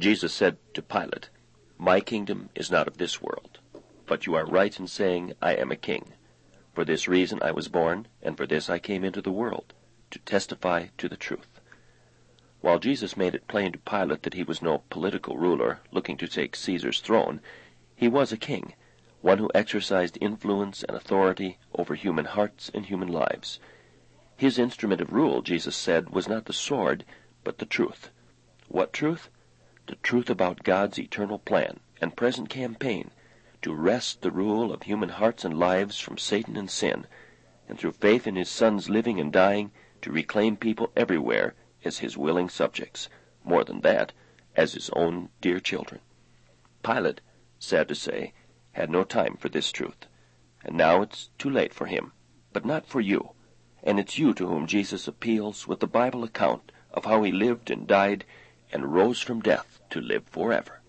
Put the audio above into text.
Jesus said to Pilate, "My kingdom is not of this world, but you are right in saying I am a king. For this reason I was born, and for this I came into the world, to testify to the truth." While Jesus made it plain to Pilate that he was no political ruler looking to take Caesar's throne, he was a king, one who exercised influence and authority over human hearts and human lives. His instrument of rule, Jesus said, was not the sword, but the truth. What truth? The truth about God's eternal plan and present campaign to wrest the rule of human hearts and lives from Satan and sin, and through faith in his Son's living and dying, to reclaim people everywhere as his willing subjects, more than that, as his own dear children. Pilate, sad to say, had no time for this truth, and now it's too late for him, but not for you, and it's you to whom Jesus appeals with the Bible account of how he lived and died and rose from death to live forever.